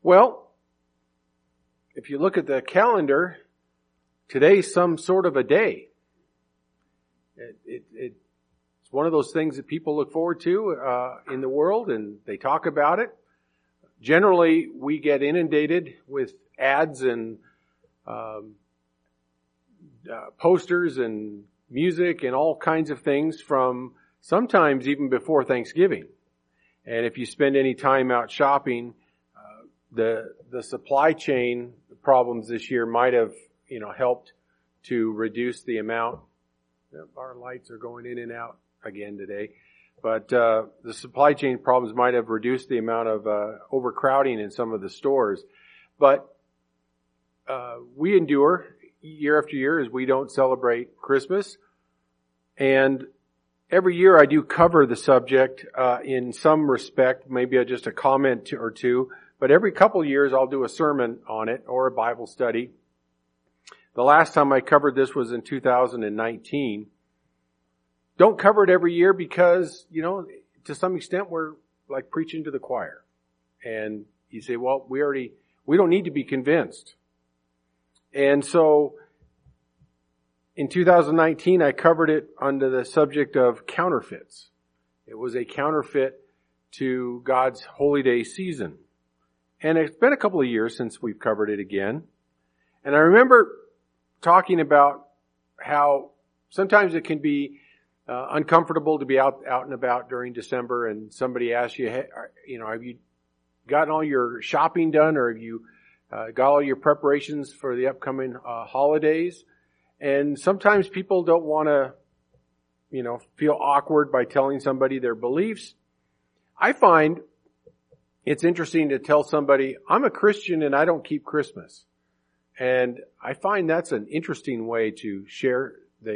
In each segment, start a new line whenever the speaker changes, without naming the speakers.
Well, if you look at the calendar, today's some sort of a day. It's one of those things that people look forward to in the world, and they talk about it. Generally, we get inundated with ads and posters and music and all kinds of things from sometimes even before Thanksgiving. And if you spend any time out shopping, the supply chain problems this year might have, helped to reduce the amount. Our lights are going in and out again today. But the supply chain problems might have reduced the amount of overcrowding in some of the stores. But we endure year after year as we don't celebrate Christmas. And every year I do cover the subject in some respect, maybe just a comment or two. But every couple of years I'll do a sermon on it or a Bible study. The last time I covered this was in 2019. Don't cover it every year because, to some extent we're like preaching to the choir. And you say, well, we don't need to be convinced. And so in 2019 I covered it under the subject of counterfeits. It was a counterfeit to God's holy day season. And it's been a couple of years since we've covered it again. And I remember talking about how sometimes it can be uncomfortable to be out and about during December, and somebody asks you, hey, have you gotten all your shopping done, or have you got all your preparations for the upcoming holidays? And sometimes people don't want to, feel awkward by telling somebody their beliefs. I find it's interesting to tell somebody, I'm a Christian and I don't keep Christmas. And I find that's an interesting way to share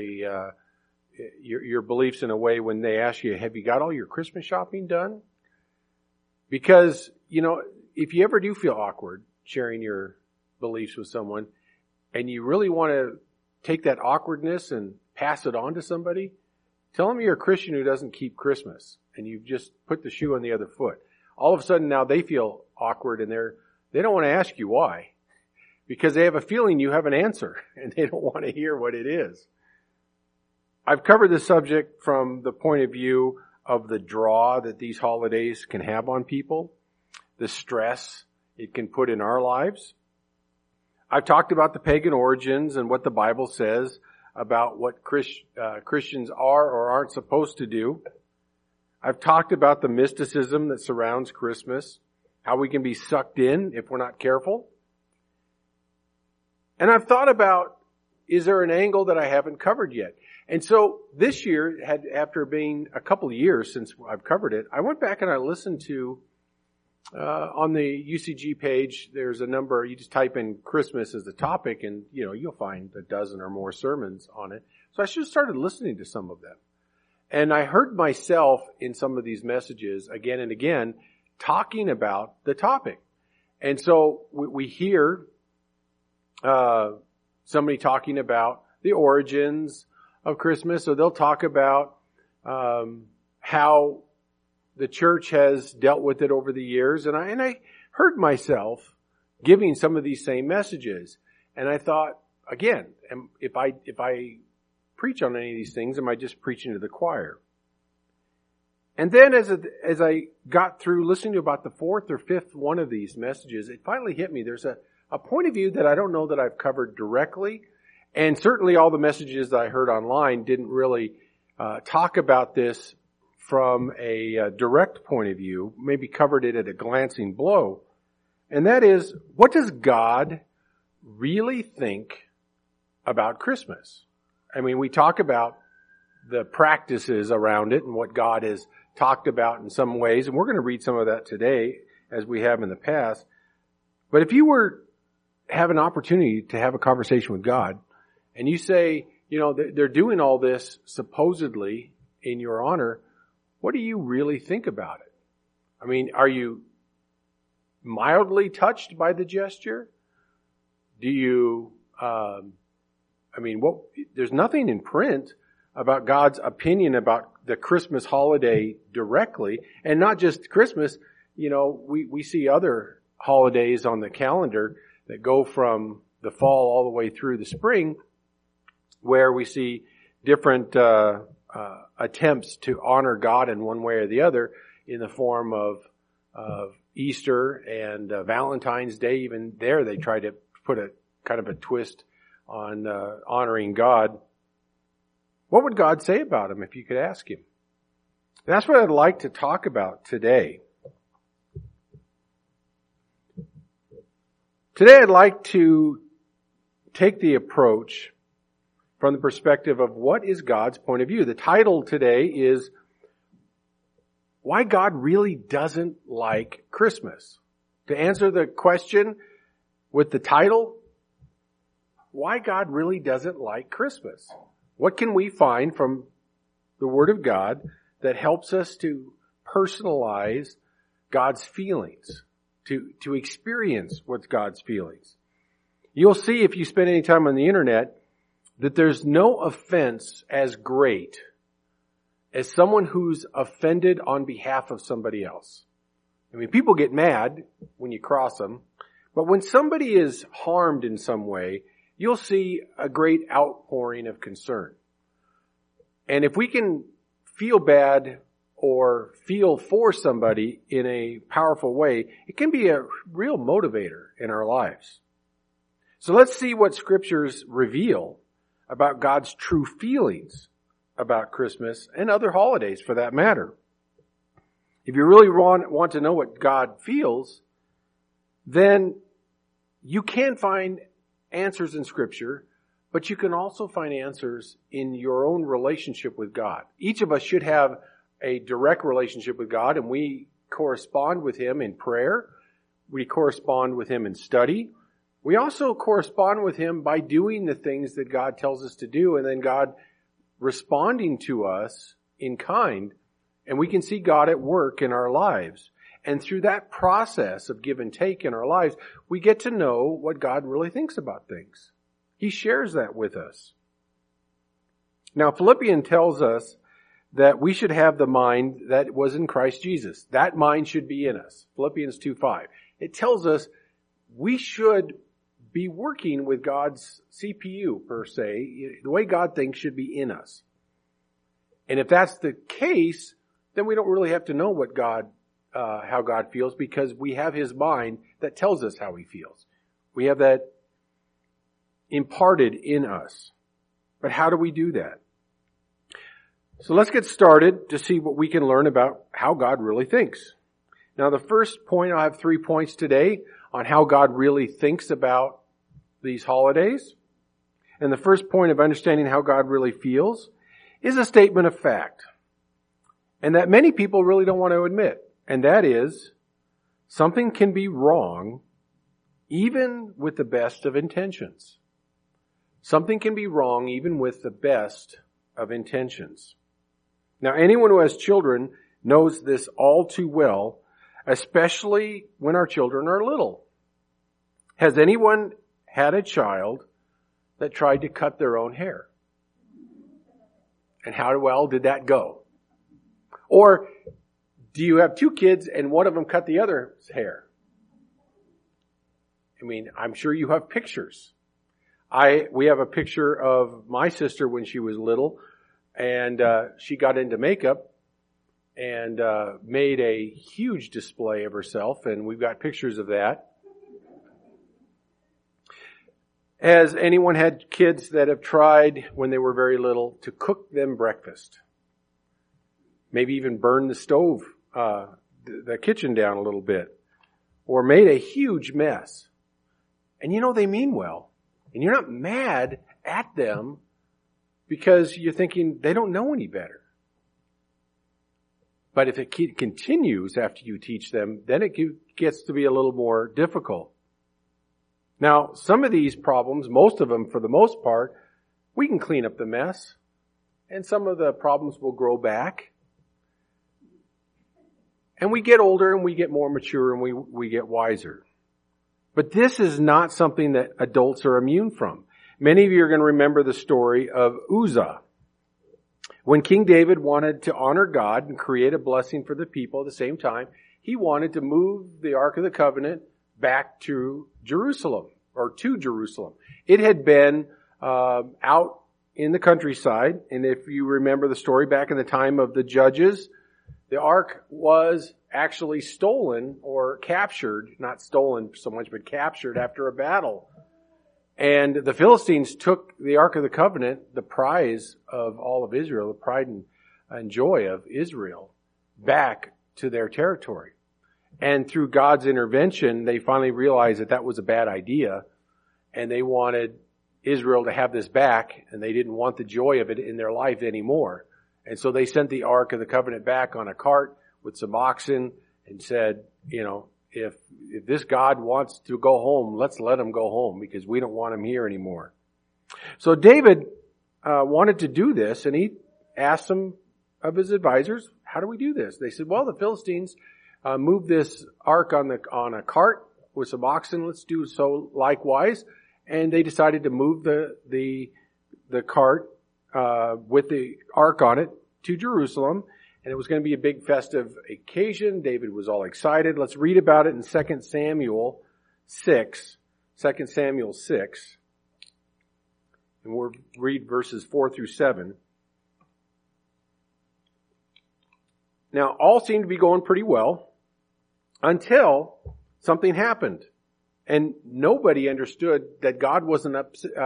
your beliefs in a way when they ask you, have you got all your Christmas shopping done? Because, if you ever do feel awkward sharing your beliefs with someone and you really want to take that awkwardness and pass it on to somebody, tell them you're a Christian who doesn't keep Christmas and you've just put the shoe on the other foot. All of a sudden now they feel awkward and they don't want to ask you why, because they have a feeling you have an answer and they don't want to hear what it is. I've covered this subject from the point of view of the draw that these holidays can have on people, the stress it can put in our lives. I've talked about the pagan origins and what the Bible says about what Christians are or aren't supposed to do. I've talked about the mysticism that surrounds Christmas, how we can be sucked in if we're not careful. And I've thought about, is there an angle that I haven't covered yet? And so this year, after being a couple of years since I've covered it, I went back and I listened to, on the UCG page, there's a number, you just type in Christmas as the topic and, you'll find a dozen or more sermons on it. So I just started listening to some of them. And I heard myself in some of these messages again and again talking about the topic. And so we hear somebody talking about the origins of Christmas, or they'll talk about how the church has dealt with it over the years. And I heard myself giving some of these same messages. And I thought, again, if I preach on any of these things, am I just preaching to the choir? And then as I got through listening to about the fourth or fifth one of these messages, it finally hit me. There's a point of view that I don't know that I've covered directly. And certainly all the messages that I heard online didn't really talk about this from a direct point of view, maybe covered it at a glancing blow. And that is, what does God really think about Christmas? I mean, we talk about the practices around it and what God has talked about in some ways, and we're going to read some of that today as we have in the past. But if you were have an opportunity to have a conversation with God, and you say, they're doing all this supposedly in your honor, what do you really think about it? I mean, are you mildly touched by the gesture? Do you, there's nothing in print about God's opinion about the Christmas holiday directly, and not just Christmas. We see other holidays on the calendar that go from the fall all the way through the spring, where we see different attempts to honor God in one way or the other in the form of Easter and Valentine's Day. Even there, they try to put a kind of a twist on honoring God. What would God say about him if you could ask him? That's what I'd like to talk about today. Today I'd like to take the approach from the perspective of what is God's point of view. The title today is Why God Really Doesn't Like Christmas. To answer the question with the title, Why God Really Doesn't Like Christmas. What can we find from the Word of God that helps us to personalize God's feelings, to experience what's God's feelings? You'll see if you spend any time on the internet that there's no offense as great as someone who's offended on behalf of somebody else. I mean, people get mad when you cross them, but when somebody is harmed in some way, you'll see a great outpouring of concern. And if we can feel bad or feel for somebody in a powerful way, it can be a real motivator in our lives. So let's see what scriptures reveal about God's true feelings about Christmas and other holidays for that matter. If you really want to know what God feels, then you can find answers in Scripture, but you can also find answers in your own relationship with God. Each of us should have a direct relationship with God, and we correspond with Him in prayer. We correspond with Him in study. We also correspond with Him by doing the things that God tells us to do, and then God responding to us in kind, and we can see God at work in our lives. And through that process of give and take in our lives, we get to know what God really thinks about things. He shares that with us. Now, Philippians tells us that we should have the mind that was in Christ Jesus. That mind should be in us. Philippians 2:5. It tells us we should be working with God's CPU, per se. The way God thinks should be in us. And if that's the case, then we don't really have to know what how God feels, because we have His mind that tells us how He feels. We have that imparted in us. But how do we do that? So let's get started to see what we can learn about how God really thinks. Now, the first point, I have 3 points today on how God really thinks about these holidays. And the first point of understanding how God really feels is a statement of fact. And that many people really don't want to admit. And that is, something can be wrong even with the best of intentions. Something can be wrong even with the best of intentions. Now, anyone who has children knows this all too well, especially when our children are little. Has anyone had a child that tried to cut their own hair? And how well did that go? Or do you have 2 kids and one of them cut the other's hair? I mean, I'm sure you have pictures. We have a picture of my sister when she was little, and she got into makeup and made a huge display of herself, and we've got pictures of that. Has anyone had kids that have tried, when they were very little, to cook them breakfast? Maybe even burn the stove, the kitchen down a little bit, or made a huge mess. And you know they mean well. And you're not mad at them because you're thinking they don't know any better. But if it continues after you teach them, then it gets to be a little more difficult. Now, some of these problems, most of them for the most part, we can clean up the mess. And some of the problems will grow back. And we get older and we get more mature and we get wiser. But this is not something that adults are immune from. Many of you are going to remember the story of Uzzah. When King David wanted to honor God and create a blessing for the people at the same time, he wanted to move the Ark of the Covenant back to Jerusalem, or to Jerusalem. It had been out in the countryside, and if you remember the story back in the time of the judges, the ark was actually stolen or captured, not stolen so much, but captured after a battle. And the Philistines took the Ark of the Covenant, the prize of all of Israel, the pride and joy of Israel, back to their territory. And through God's intervention, they finally realized that that was a bad idea, and they wanted Israel to have this back, and they didn't want the joy of it in their life anymore. And so they sent the Ark of the Covenant back on a cart with some oxen and said, if this God wants to go home, let's let him go home, because we don't want him here anymore. So David wanted to do this, and he asked some of his advisors, how do we do this? They said, well, the Philistines moved this ark on a cart with some oxen. Let's do so likewise. And they decided to move the cart with the ark on it to Jerusalem. And it was going to be a big festive occasion. David was all excited. Let's read about it in 2 Samuel 6. 2 Samuel 6. And we'll read verses 4 through 7. Now, all seemed to be going pretty well until something happened. And nobody understood that God wasn't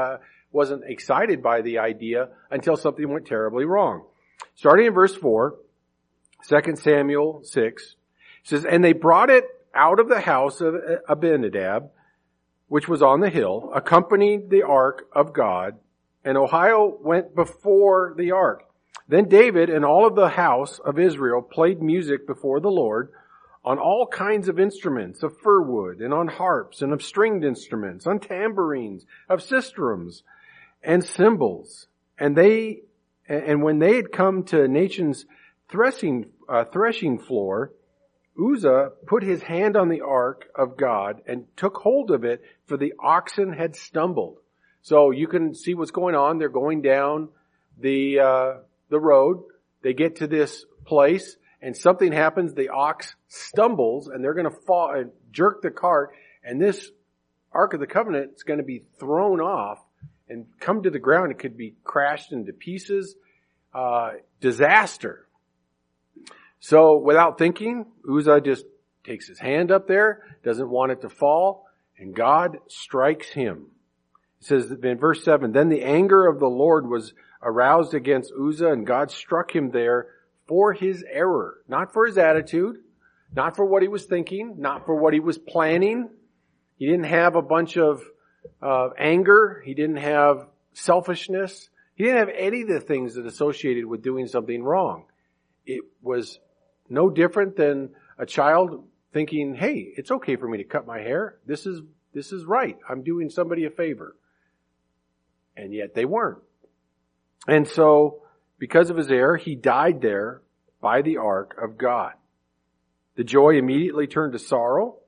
excited by the idea until something went terribly wrong. Starting in verse 4, 2 Samuel 6, it says, and they brought it out of the house of Abinadab, which was on the hill, accompanied the ark of God, and Ohio went before the ark. Then David and all of the house of Israel played music before the Lord on all kinds of instruments of fir wood, and on harps, and of stringed instruments, on tambourines, of sistrums, and cymbals. And when they had come to Nachon's threshing floor, Uzzah put his hand on the ark of God and took hold of it, for the oxen had stumbled. So you can see what's going on. They're going down the road. They get to this place, and something happens. The ox stumbles, and they're going to fall and jerk the cart, and this Ark of the Covenant is going to be thrown off and come to the ground. It could be crashed into pieces. Disaster. So without thinking, Uzzah just takes his hand up there, doesn't want it to fall, and God strikes him. It says in verse 7, then the anger of the Lord was aroused against Uzzah, and God struck him there for his error, not for his attitude, not for what he was thinking, not for what he was planning. He didn't have a bunch of anger. He didn't have selfishness. He didn't have any of the things that associated with doing something wrong. It was no different than a child thinking, hey, it's okay for me to cut my hair. This is right. I'm doing somebody a favor. And yet they weren't. And so, because of his error, he died there by the ark of God. The joy immediately turned to sorrow.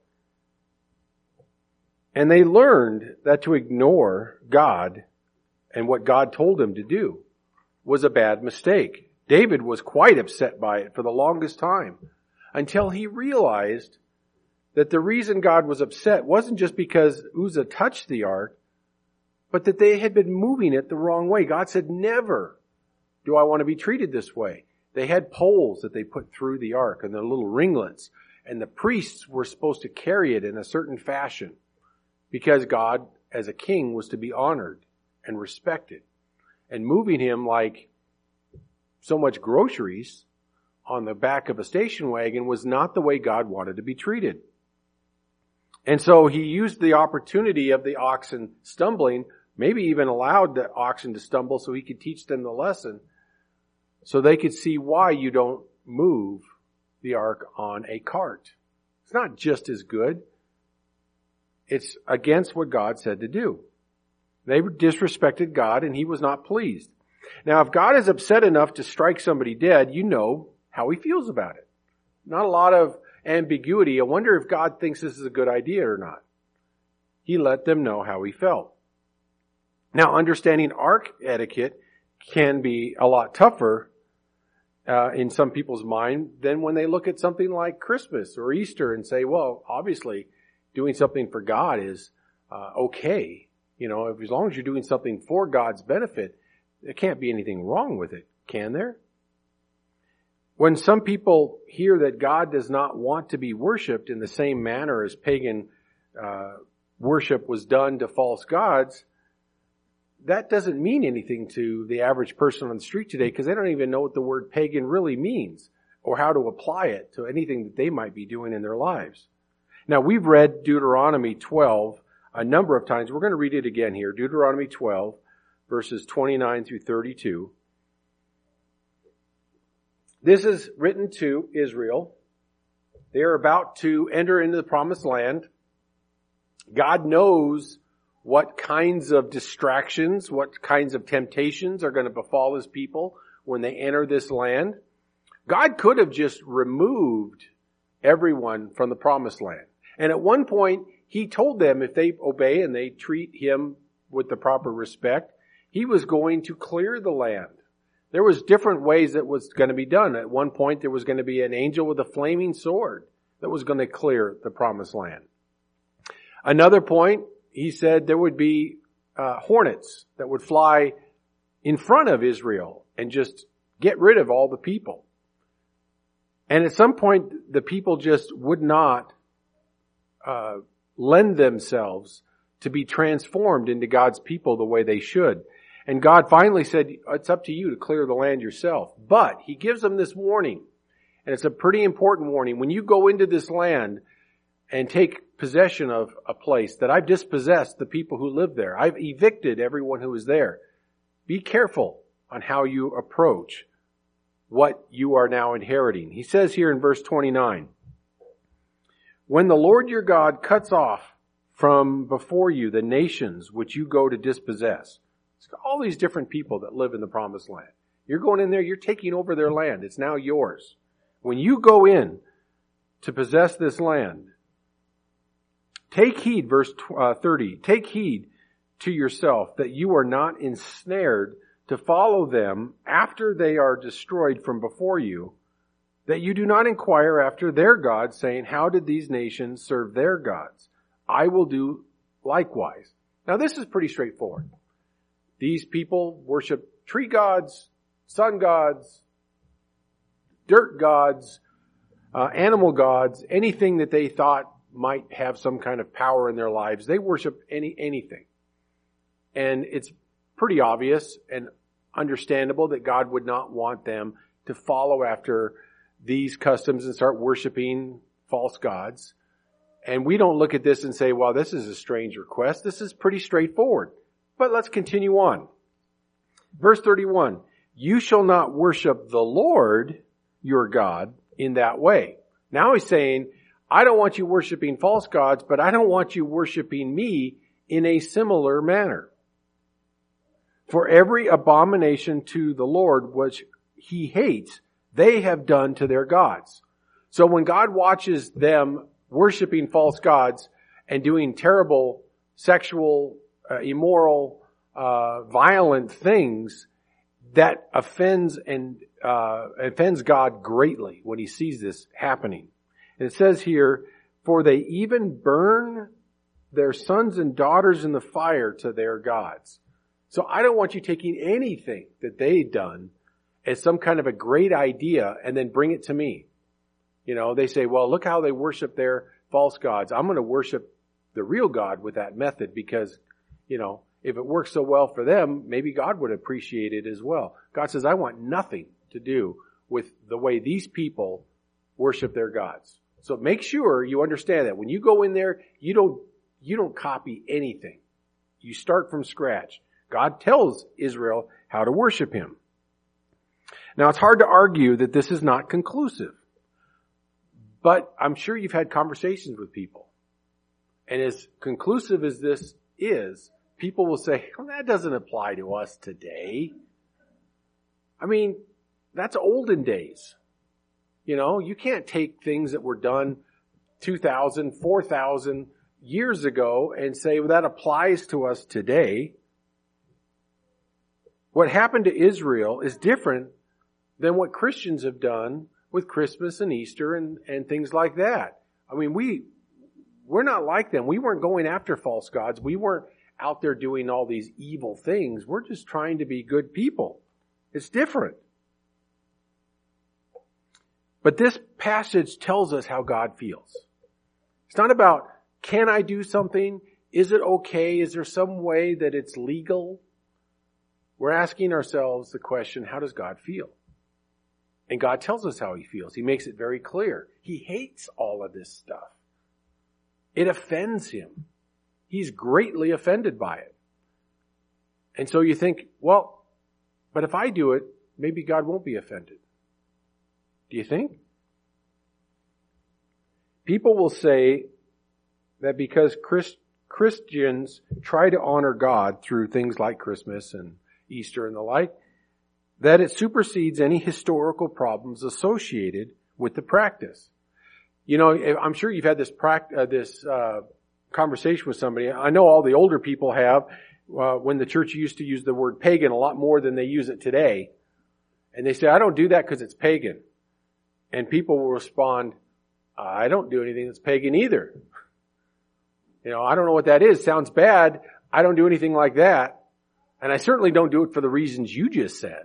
And they learned that to ignore God and what God told him to do was a bad mistake. David was quite upset by it for the longest time, until he realized that the reason God was upset wasn't just because Uzzah touched the ark, but that they had been moving it the wrong way. God said, never do I want to be treated this way. They had poles that they put through the ark and their little ringlets, and the priests were supposed to carry it in a certain fashion, because God, as a king, was to be honored and respected. And moving him like so much groceries on the back of a station wagon was not the way God wanted to be treated. And so he used the opportunity of the oxen stumbling, maybe even allowed the oxen to stumble so he could teach them the lesson, so they could see why you don't move the ark on a cart. It's not just as good. It's against what God said to do. They disrespected God, and he was not pleased. Now, if God is upset enough to strike somebody dead, you know how he feels about it. Not a lot of ambiguity. I wonder if God thinks this is a good idea or not. He let them know how he felt. Now, understanding ark etiquette can be a lot tougher in some people's mind than when they look at something like Christmas or Easter and say, well, obviously, doing something for God is okay. As long as you're doing something for God's benefit, there can't be anything wrong with it, can there? When some people hear that God does not want to be worshipped in the same manner as pagan worship was done to false gods, that doesn't mean anything to the average person on the street today because they don't even know what the word pagan really means or how to apply it to anything that they might be doing in their lives. Now, we've read Deuteronomy 12 a number of times. We're going to read it again here. Deuteronomy 12, verses 29 through 32. This is written to Israel. They are about to enter into the promised land. God knows what kinds of distractions, what kinds of temptations are going to befall His people when they enter this land. God could have just removed everyone from the promised land. And at one point, He told them if they obey and they treat Him with the proper respect, He was going to clear the land. There was different ways that was going to be done. At one point, there was going to be an angel with a flaming sword that was going to clear the promised land. Another point, He said there would be hornets that would fly in front of Israel and just get rid of all the people. And at some point, the people just would not lend themselves to be transformed into God's people the way they should. And God finally said, it's up to you to clear the land yourself. But He gives them this warning. And it's a pretty important warning. When you go into this land and take possession of a place that I've dispossessed the people who live there, I've evicted everyone who is there. Be careful on how you approach what you are now inheriting. He says here in verse 29, when the Lord your God cuts off from before you the nations which you go to dispossess. It's all these different people that live in the promised land. You're going in there, you're taking over their land. It's now yours. When you go in to possess this land, take heed, verse 30, take heed to yourself that you are not ensnared to follow them after they are destroyed from before you, that you do not inquire after their gods, saying, how did these nations serve their gods? I will do likewise. Now this is pretty straightforward. These people worship tree gods, sun gods, dirt gods, animal gods, anything that they thought might have some kind of power in their lives. They worship anything. And it's pretty obvious and understandable that God would not want them to follow after these customs and start worshiping false gods. And we don't look at this and say, well, this is a strange request. This is pretty straightforward. But let's continue on. Verse 31, you shall not worship the Lord your God in that way. Now He's saying, I don't want you worshiping false gods, but I don't want you worshiping me in a similar manner. For every abomination to the Lord which He hates, they have done to their gods. So when God watches them worshiping false gods and doing terrible sexual, immoral, violent things, that offends God greatly when He sees this happening. And it says here, for they even burn their sons and daughters in the fire to their gods. So I don't want you taking anything that they've done as some kind of a great idea and then bring it to me. They say, well, look how they worship their false gods. I'm going to worship the real God with that method because, if it works so well for them, maybe God would appreciate it as well. God says, I want nothing to do with the way these people worship their gods. So make sure you understand that. When you go in there, you don't copy anything. You start from scratch. God tells Israel how to worship Him. Now, it's hard to argue that this is not conclusive. But I'm sure you've had conversations with people. And as conclusive as this is, people will say, well, that doesn't apply to us today. I mean, that's olden days. You can't take things that were done 2,000, 4,000 years ago and say, well, that applies to us today. What happened to Israel is different than what Christians have done with Christmas and Easter and things like that. I mean, we're not like them. We weren't going after false gods. We weren't out there doing all these evil things. We're just trying to be good people. It's different. But this passage tells us how God feels. It's not about, can I do something? Is it okay? Is there some way that it's legal? We're asking ourselves the question, how does God feel? And God tells us how He feels. He makes it very clear. He hates all of this stuff. It offends Him. He's greatly offended by it. And so you think, well, but if I do it, maybe God won't be offended. Do you think? People will say that because Christians try to honor God through things like Christmas and Easter and the like, that it supersedes any historical problems associated with the practice. You know, I'm sure you've had this conversation with somebody. I know all the older people have, when the church used to use the word pagan a lot more than they use it today. And they say, I don't do that because it's pagan. And people will respond, I don't do anything that's pagan either. You know, I don't know what that is. Sounds bad. I don't do anything like that. And I certainly don't do it for the reasons you just said.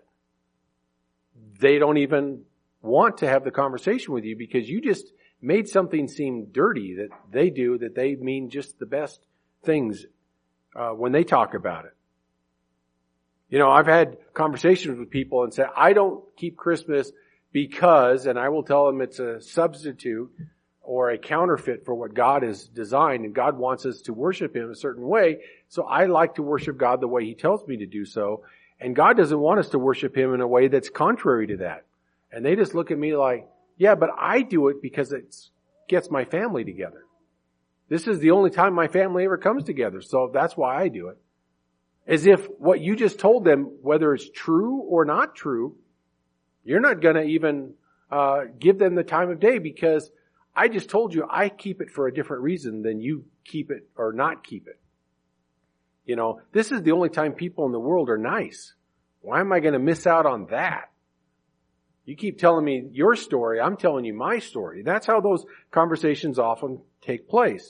They don't even want to have the conversation with you because you just made something seem dirty that they do, that they mean just the best things when they talk about it. You know, I've had conversations with people and said, I don't keep Christmas because, and I will tell them it's a substitute or a counterfeit for what God has designed, and God wants us to worship Him a certain way, so I like to worship God the way He tells me to do so, and God doesn't want us to worship Him in a way that's contrary to that. And they just look at me like, yeah, but I do it because it gets my family together. This is the only time my family ever comes together, so that's why I do it. As if what you just told them, whether it's true or not true, you're not going to even give them the time of day because I just told you I keep it for a different reason than you keep it or not keep it. You know, this is the only time people in the world are nice. Why am I going to miss out on that? You keep telling me your story, I'm telling you my story. That's how those conversations often take place.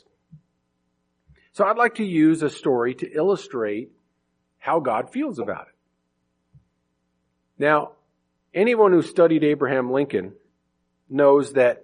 So I'd like to use a story to illustrate how God feels about it. Now, anyone who studied Abraham Lincoln knows that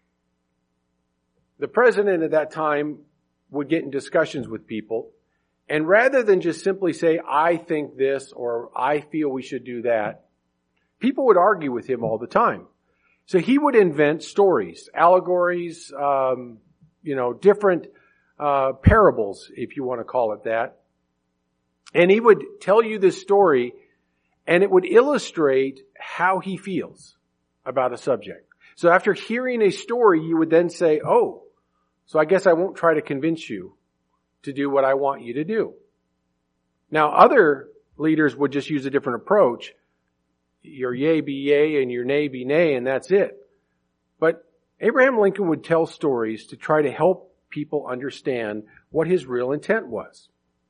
the president at that time would get in discussions with people, and rather than just simply say, I think this or I feel we should do that, people would argue with him all the time. So he would invent stories, allegories, different parables, if you want to call it that. And he would tell you this story, and it would illustrate how he feels about a subject. So after hearing a story, you would then say, oh, so I guess I won't try to convince you to do what I want you to do. Now, other leaders would just use a different approach. Your yea be yea and your nay be nay, and that's it. But Abraham Lincoln would tell stories to try to help people understand what his real intent was.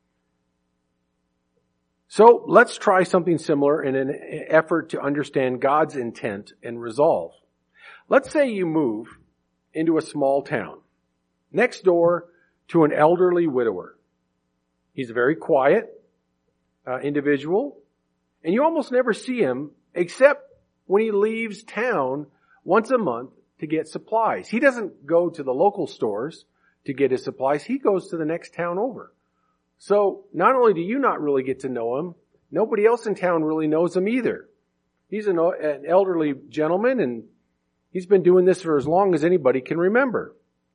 So let's try something similar in an effort to understand God's intent and resolve. Let's say you move into a small town next door to an elderly widower. He's a very quiet individual, and you almost never see him except when he leaves town once a month to get supplies. He doesn't go to the local stores to get his supplies. He goes to the next town over. So not only do you not really get to know him, nobody else in town really knows him either. He's an elderly gentleman, and he's been doing this for as long as anybody can remember.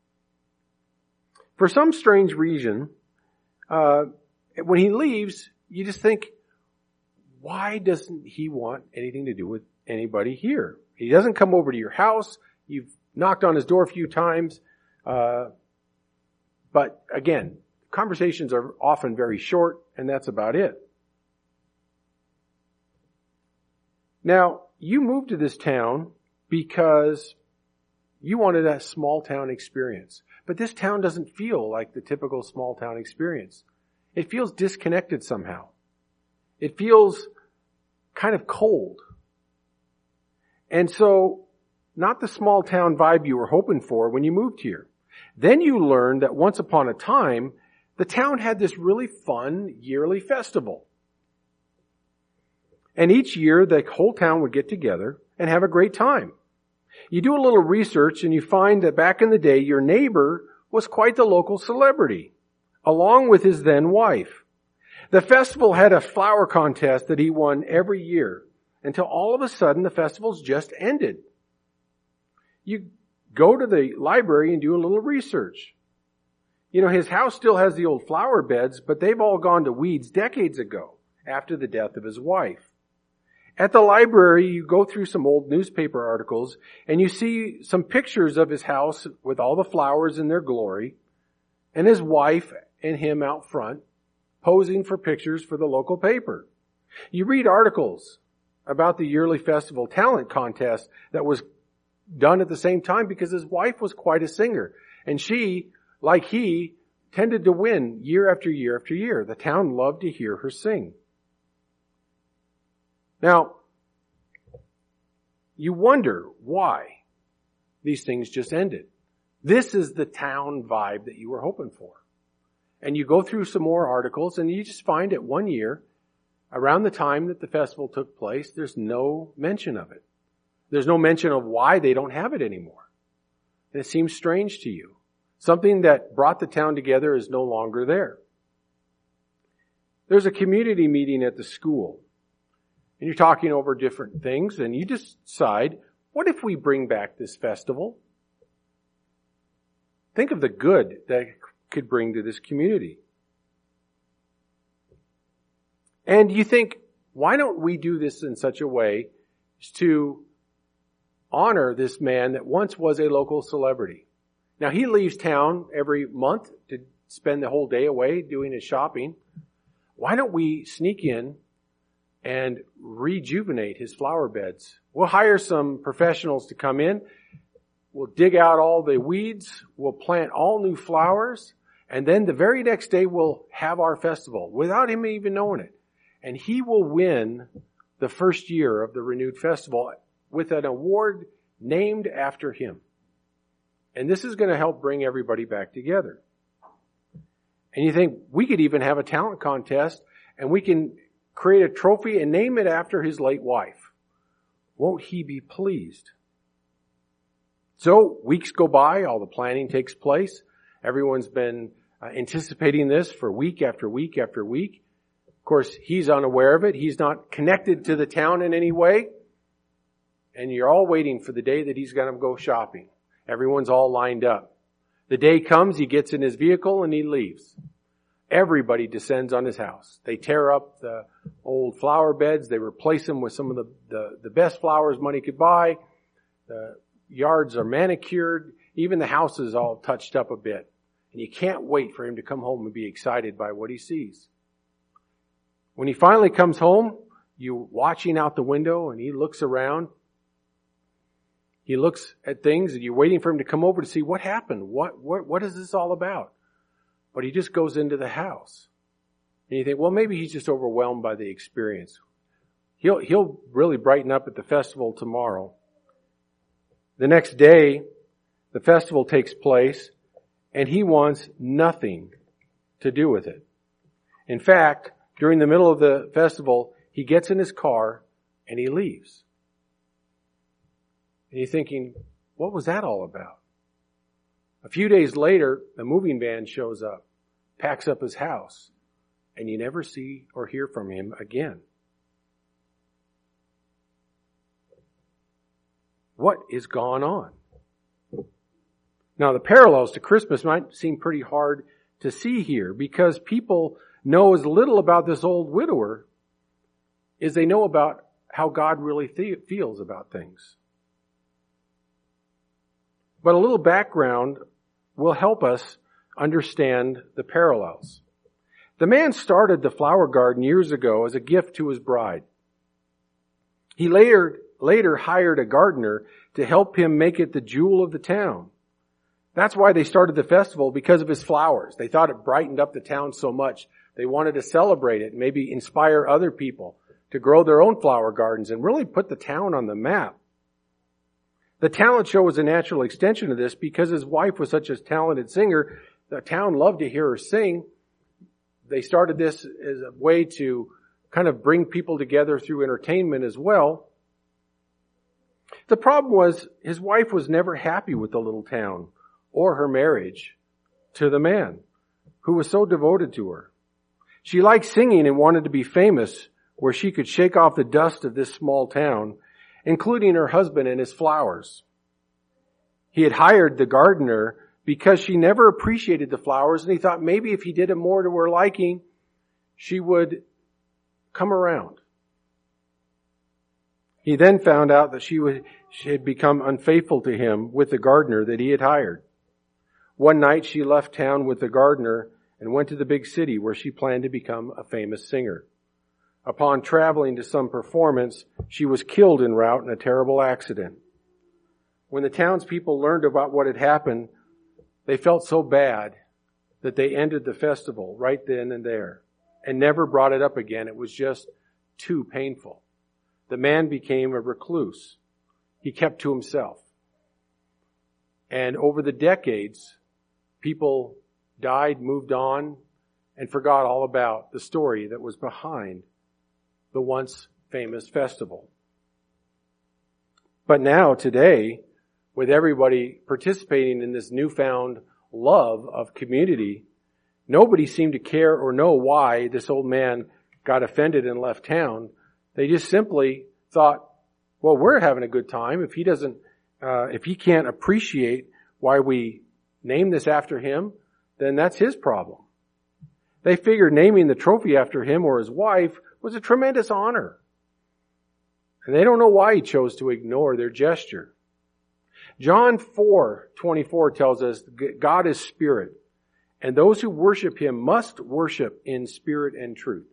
For some strange reason, when he leaves, you just think, why doesn't he want anything to do with anybody here? He doesn't come over to your house. You've knocked on his door a few times. But again, conversations are often very short, and that's about it. Now, you moved to this town because you wanted a small town experience. But this town doesn't feel like the typical small town experience. It feels disconnected somehow. It feels kind of cold. And so, not the small town vibe you were hoping for when you moved here. Then you learn that once upon a time, the town had this really fun yearly festival. And each year, the whole town would get together and have a great time. You do a little research and you find that back in the day, your neighbor was quite the local celebrity, along with his then wife. The festival had a flower contest that he won every year until all of a sudden the festivals just ended. You go to the library and do a little research. You know, his house still has the old flower beds, but they've all gone to weeds decades ago after the death of his wife. At the library, you go through some old newspaper articles and you see some pictures of his house with all the flowers in their glory and his wife and him out front posing for pictures for the local paper. You read articles about the yearly festival talent contest that was done at the same time because his wife was quite a singer. And she, like he, tended to win year after year after year. The town loved to hear her sing. Now, you wonder why these things just ended. This is the town vibe that you were hoping for. And you go through some more articles and you just find that one year, around the time that the festival took place, there's no mention of it. There's no mention of why they don't have it anymore. And it seems strange to you. Something that brought the town together is no longer there. There's a community meeting at the school. And you're talking over different things, and you decide, what if we bring back this festival? Think of the good that it could bring to this community. And you think, why don't we do this in such a way as to honor this man that once was a local celebrity? Now, he leaves town every month to spend the whole day away doing his shopping. Why don't we sneak in and rejuvenate his flower beds? We'll hire some professionals to come in. We'll dig out all the weeds. We'll plant all new flowers. And then the very next day we'll have our festival without him even knowing it. And he will win the first year of the renewed festival with an award named after him. And this is going to help bring everybody back together. And you think, we could even have a talent contest and we can create a trophy and name it after his late wife. Won't he be pleased? So weeks go by, all the planning takes place. Everyone's been anticipating this for week after week after week. Of course, he's unaware of it. He's not connected to the town in any way. And you're all waiting for the day that he's going to go shopping. Everyone's all lined up. The day comes, he gets in his vehicle and he leaves. Everybody descends on his house. They tear up the old flower beds. They replace them with some of the best flowers money could buy. The yards are manicured. Even the house is all touched up a bit. And you can't wait for him to come home and be excited by what he sees. When he finally comes home, you're watching out the window and he looks around. He looks at things and you're waiting for him to come over to see what happened. What is this all about? But he just goes into the house. And you think, well, maybe he's just overwhelmed by the experience. He'll really brighten up at the festival tomorrow. The next day, the festival takes place, and he wants nothing to do with it. In fact, during the middle of the festival, he gets in his car and he leaves. And you're thinking, what was that all about? A few days later, the moving van shows up, packs up his house, and you never see or hear from him again. What is gone on? Now, the parallels to Christmas might seem pretty hard to see here because people know as little about this old widower as they know about how God really feels about things. But a little background will help us understand the parallels. The man started the flower garden years ago as a gift to his bride. He later hired a gardener to help him make it the jewel of the town. That's why they started the festival, because of his flowers. They thought it brightened up the town so much. They wanted to celebrate it, maybe inspire other people to grow their own flower gardens and really put the town on the map. The talent show was a natural extension of this because his wife was such a talented singer. The town loved to hear her sing. They started this as a way to kind of bring people together through entertainment as well. The problem was his wife was never happy with the little town or her marriage to the man who was so devoted to her. She liked singing and wanted to be famous where she could shake off the dust of this small town, including her husband and his flowers. He had hired the gardener because she never appreciated the flowers, and he thought maybe if he did it more to her liking, she would come around. He then found out that she had become unfaithful to him with the gardener that he had hired. One night she left town with the gardener and went to the big city where she planned to become a famous singer. Upon traveling to some performance, she was killed en route in a terrible accident. When the townspeople learned about what had happened, they felt so bad that they ended the festival right then and there and never brought it up again. It was just too painful. The man became a recluse. He kept to himself. And over the decades, people died, moved on, and forgot all about the story that was behind the once famous festival. But now, today, with everybody participating in this newfound love of community, nobody seemed to care or know why this old man got offended and left town. They just simply thought, well, we're having a good time. If he can't appreciate why we named this after him, then that's his problem. They figured naming the trophy after him or his wife was a tremendous honor. And they don't know why he chose to ignore their gesture. John 4:24 tells us God is spirit, and those who worship him must worship in spirit and truth.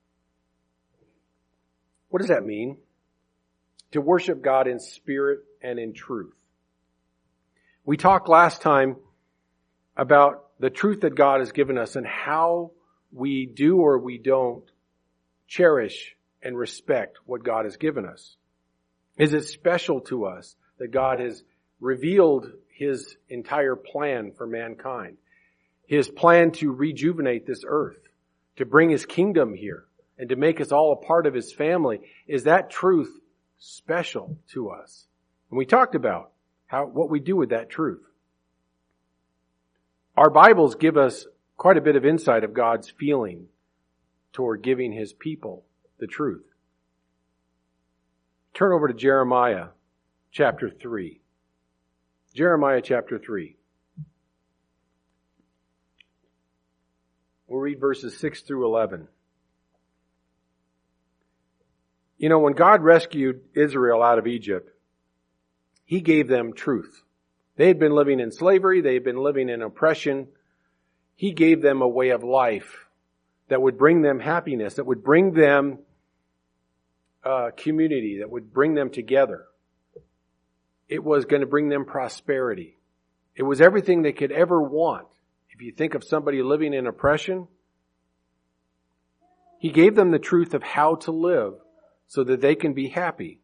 What does that mean? To worship God in spirit and in truth. We talked last time about the truth that God has given us and how we do or we don't cherish and respect what God has given us. Is it special to us that God has revealed his entire plan for mankind? His plan to rejuvenate this earth, to bring his kingdom here, and to make us all a part of his family. Is that truth special to us? And we talked about what we do with that truth. Our Bibles give us quite a bit of insight of God's feeling toward giving his people the truth. Turn over to Jeremiah chapter 3. Jeremiah chapter 3. We'll read verses 6 through 11. You know, when God rescued Israel out of Egypt, he gave them truth. They had been living in slavery. They had been living in oppression. He gave them a way of life that would bring them happiness, that would bring them community, that would bring them together. It was going to bring them prosperity. It was everything they could ever want. If you think of somebody living in oppression, he gave them the truth of how to live so that they can be happy.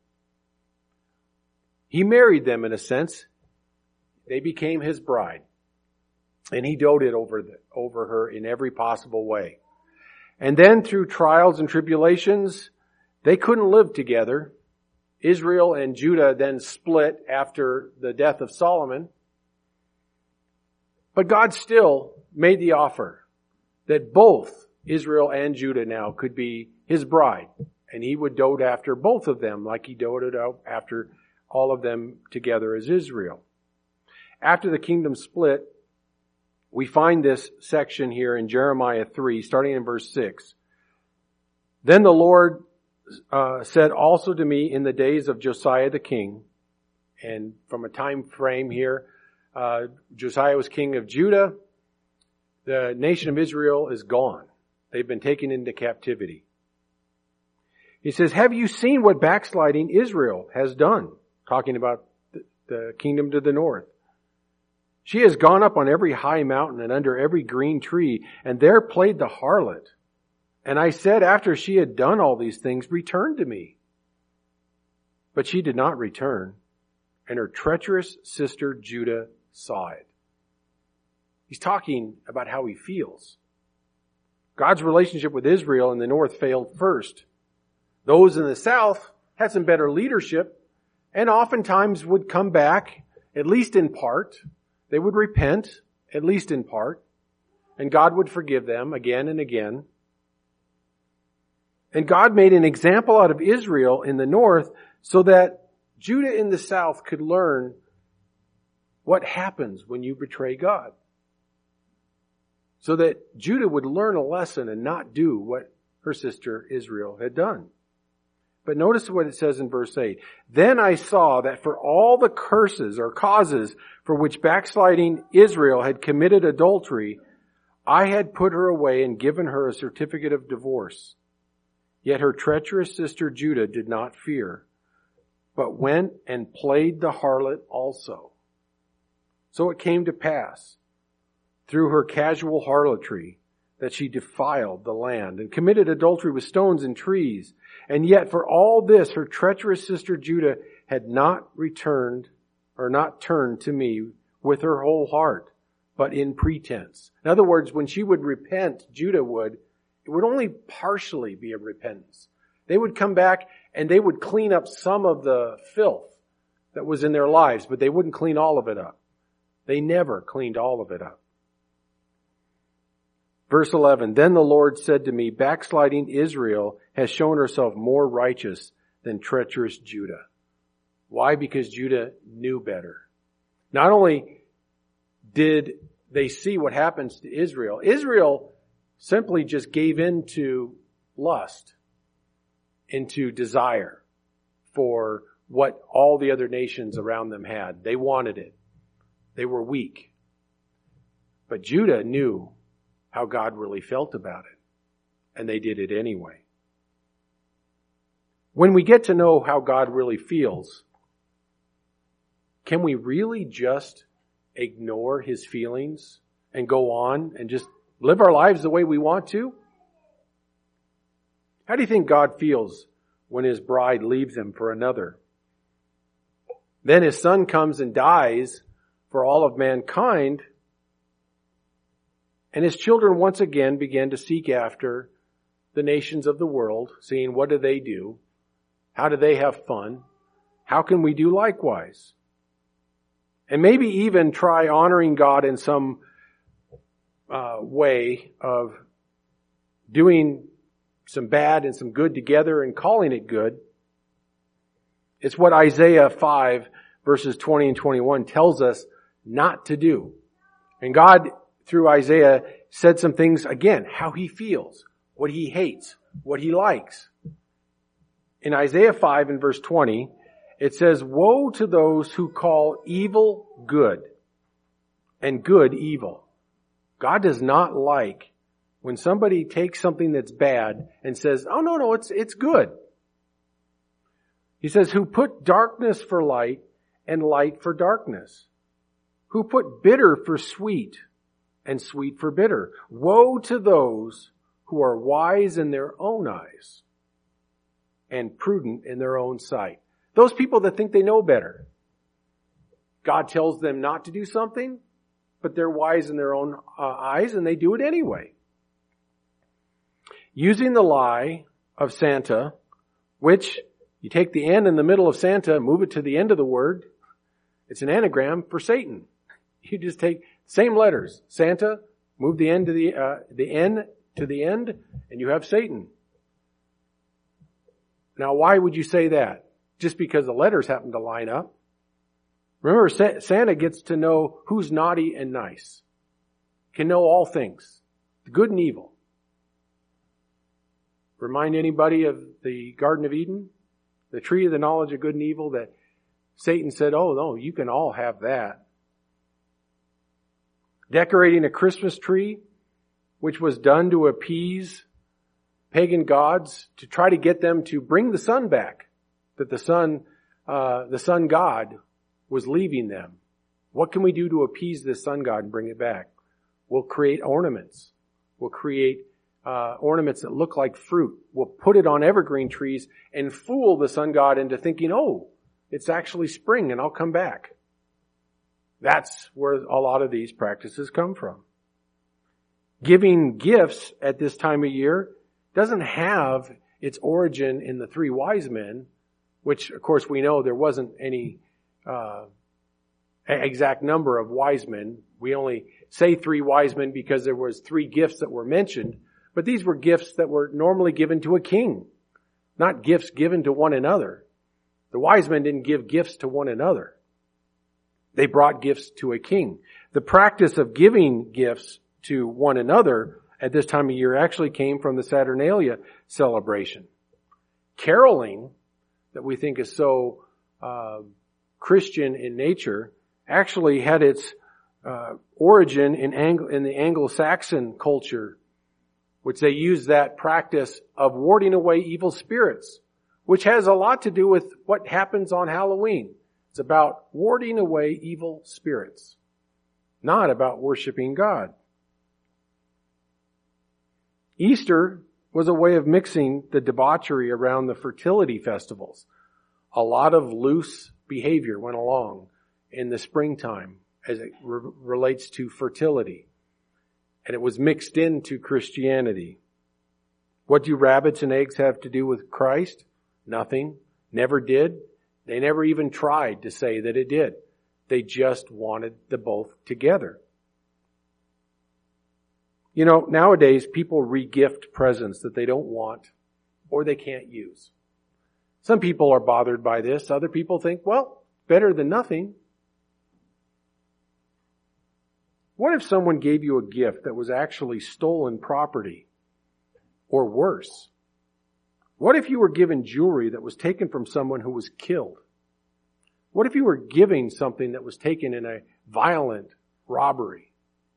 He married them in a sense. They became his bride. And he doted over her in every possible way. And then through trials and tribulations, they couldn't live together. Israel and Judah then split after the death of Solomon. But God still made the offer that both Israel and Judah now could be his bride. And he would dote after both of them like he doted after all of them together as Israel. After the kingdom split, we find this section here in Jeremiah 3, starting in verse 6. Then the Lord said also to me in the days of Josiah the king, and from a time frame here, Josiah was king of Judah. The nation of Israel is gone. They've been taken into captivity. He says, have you seen what backsliding Israel has done? Talking about the kingdom to the north. She has gone up on every high mountain and under every green tree, and there played the harlot. And I said, after she had done all these things, return to me. But she did not return. and her treacherous sister Judah saw it. He's talking about how he feels. God's relationship with Israel in the north failed first. Those in the south had some better leadership and oftentimes would come back, at least in part. They would repent, at least in part, and God would forgive them again and again. And God made an example out of Israel in the north so that Judah in the south could learn what happens when you betray God. So that Judah would learn a lesson and not do what her sister Israel had done. But notice what it says in verse 8. Then I saw that for all the curses or causes for which backsliding Israel had committed adultery, I had put her away and given her a certificate of divorce. Yet her treacherous sister Judah did not fear, but went and played the harlot also. So it came to pass, through her casual harlotry, that she defiled the land and committed adultery with stones and trees. And yet for all this, her treacherous sister Judah had not returned or not turned to me with her whole heart, but in pretense. In other words, when she would repent, Judah would, it would only partially be a repentance. They would come back and they would clean up some of the filth that was in their lives, but they wouldn't clean all of it up. They never cleaned all of it up. Verse 11, then the Lord said to me, backsliding Israel has shown herself more righteous than treacherous Judah. Why? Because Judah knew better. Not only did they see what happens to Israel, Israel simply just gave in to lust, into desire for what all the other nations around them had. They wanted it. They were weak. But Judah knew how God really felt about it, and they did it anyway. When we get to know how God really feels, can we really just ignore his feelings and go on and just live our lives the way we want to? How do you think God feels when his bride leaves him for another? Then his son comes and dies for all of mankind, and his children once again began to seek after the nations of the world, seeing what do they do? How do they have fun? How can we do likewise? And maybe even try honoring God in some way of doing some bad and some good together and calling it good. It's what Isaiah 5 verses 20 and 21 tells us not to do. And God, through Isaiah, said some things, again, how he feels, what he hates, what he likes. In Isaiah 5 and verse 20, it says, woe to those who call evil good and good evil. God does not like when somebody takes something that's bad and says, oh no, it's good. He says, who put darkness for light and light for darkness. Who put bitter for sweet and sweet for bitter. Woe to those who are wise in their own eyes and prudent in their own sight. Those people that think they know better. God tells them not to do something, but they're wise in their own eyes and they do it anyway. Using the lie of Santa, which you take the N in the middle of Santa, move it to the end of the word. It's an anagram for Satan. You just take same letters. Santa, move the N to the N to the end, and you have Satan. Now, why would you say that? Just because the letters happen to line up? Remember, Santa gets to know who's naughty and nice. Can know all things, the good and evil. Remind anybody of the Garden of Eden? The tree of the knowledge of good and evil that Satan said, oh no, you can all have that. Decorating a Christmas tree, which was done to appease pagan gods, to try to get them to bring the sun back, that the sun god was leaving them. What can we do to appease this sun god and bring it back? We'll create ornaments. We'll create ornaments that look like fruit. We'll put it on evergreen trees and fool the sun god into thinking, oh, It's actually spring and I'll come back. That's where a lot of these practices come from. Giving gifts at this time of year doesn't have its origin in the 3 wise men, which of course we know there wasn't any exact number of wise men. We only say 3 wise men because there was 3 gifts that were mentioned, but these were gifts that were normally given to a king, not gifts given to one another. The wise men didn't give gifts to one another. They brought gifts to a king. The practice of giving gifts to one another at this time of year actually came from the Saturnalia celebration. Caroling, that we think is so Christian in nature, actually had its origin in the Anglo-Saxon culture, which they used that practice of warding away evil spirits, which has a lot to do with what happens on Halloween. It's about warding away evil spirits, not about worshiping God. Easter was a way of mixing the debauchery around the fertility festivals. A lot of loose behavior went along in the springtime as it relates to fertility. And it was mixed into Christianity. What do rabbits and eggs have to do with Christ? Nothing. Never did. They never even tried to say that it did. They just wanted the both together. You know, nowadays people re-gift presents that they don't want or they can't use. Some people are bothered by this. Other people think, well, better than nothing. What if someone gave you a gift that was actually stolen property? Or worse, what if you were given jewelry that was taken from someone who was killed? What if you were giving something that was taken in a violent robbery?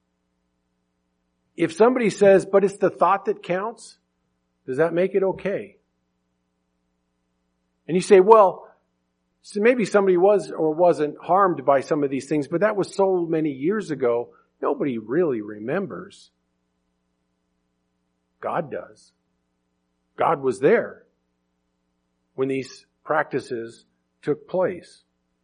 If somebody says, but it's the thought that counts, does that make it okay? And you say, well, so maybe somebody was or wasn't harmed by some of these things, but that was so many years ago, nobody really remembers. God does. God was there when these practices took place.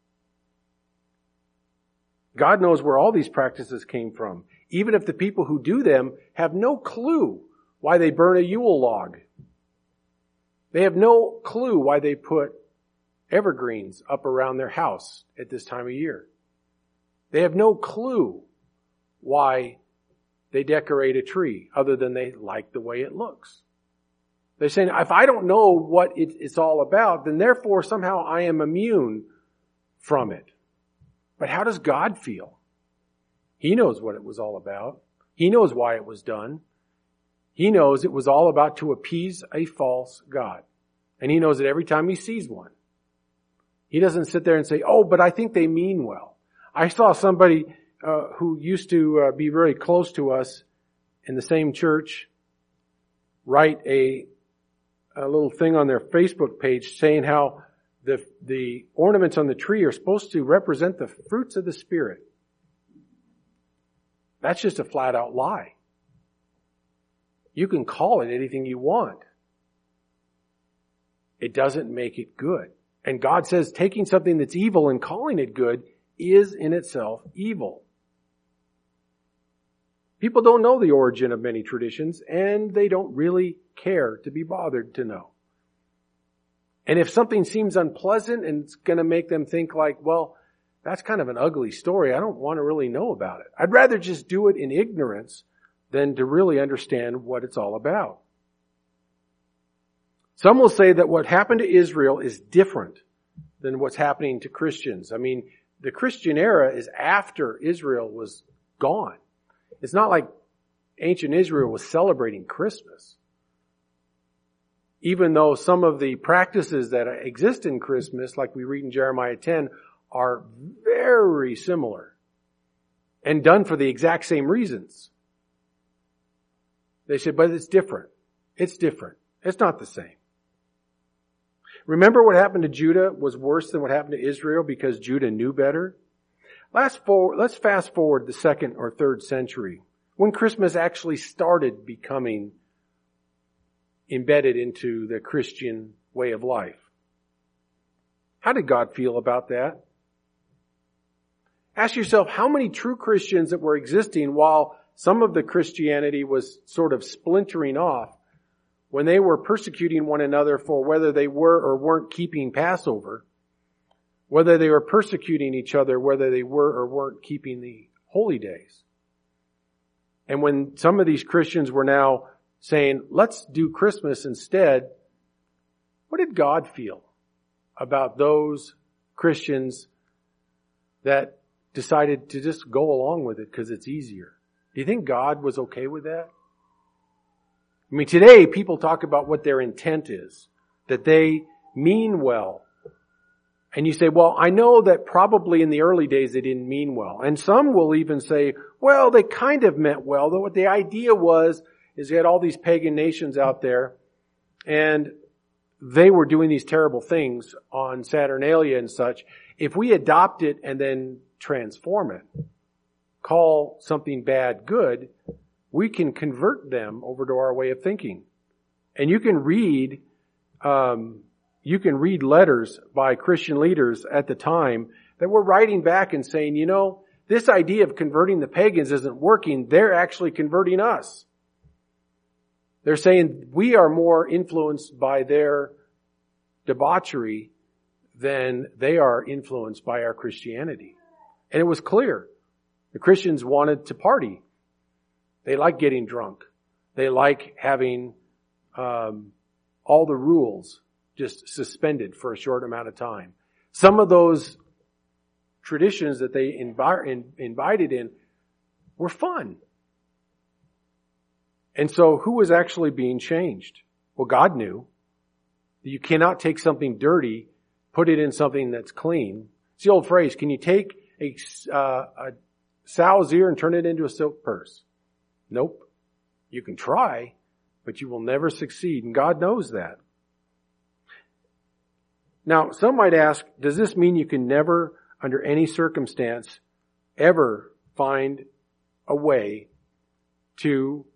God knows where all these practices came from, even if the people who do them have no clue why they burn a Yule log. They have no clue why they put evergreens up around their house at this time of year. They have no clue why they decorate a tree other than they like the way it looks. They're saying, if I don't know what it's all about, then therefore somehow I am immune from it. But how does God feel? He knows what it was all about. He knows why it was done. He knows it was all about to appease a false God. And he knows it every time he sees one. He doesn't sit there and say, oh, but I think they mean well. I saw somebody who used to be very close to us in the same church write a little thing on their Facebook page saying how the ornaments on the tree are supposed to represent the fruits of the Spirit. That's just a flat out lie. You can call it anything you want. It doesn't make it good. And God says taking something that's evil and calling it good is in itself evil. People don't know the origin of many traditions, and they don't really care to be bothered to know. And if something seems unpleasant and it's going to make them think like, well, that's kind of an ugly story, I don't want to really know about it. I'd rather just do it in ignorance than to really understand what it's all about. Some will say that what happened to Israel is different than what's happening to Christians. I mean, the Christian era is after Israel was gone. It's not like ancient Israel was celebrating Christmas. Even though some of the practices that exist in Christmas, like we read in Jeremiah 10, are very similar and done for the exact same reasons. They said, but it's different. It's different. It's not the same. Remember what happened to Judah was worse than what happened to Israel because Judah knew better? Let's fast forward the 2nd or 3rd century when Christmas actually started becoming embedded into the Christian way of life. How did God feel about that? Ask yourself, how many true Christians that were existing while some of the Christianity was sort of splintering off, when they were persecuting one another for whether they were or weren't keeping Passover, whether they were persecuting each other, whether they were or weren't keeping the holy days. And when some of these Christians were now saying, let's do Christmas instead, what did God feel about those Christians that decided to just go along with it because it's easier? Do you think God was okay with that? I mean, today people talk about what their intent is, that they mean well. And you say, well, I know that probably in the early days they didn't mean well. And some will even say, well, they kind of meant well, though what the idea was is you had all these pagan nations out there and they were doing these terrible things on Saturnalia and such. If we adopt it and then transform it, call something bad good, we can convert them over to our way of thinking. And you can read letters by Christian leaders at the time that were writing back and saying, you know, this idea of converting the pagans isn't working. They're actually converting us. They're saying we are more influenced by their debauchery than they are influenced by our Christianity. And it was clear. The Christians wanted to party. They like getting drunk. They like having all the rules just suspended for a short amount of time. Some of those traditions that they invited in were fun. And so who was actually being changed? Well, God knew. You cannot take something dirty, put it in something that's clean. It's the old phrase, can you take a sow's ear and turn it into a silk purse? Nope. You can try, but you will never succeed, and God knows that. Now, some might ask, does this mean you can never, under any circumstance, ever find a way to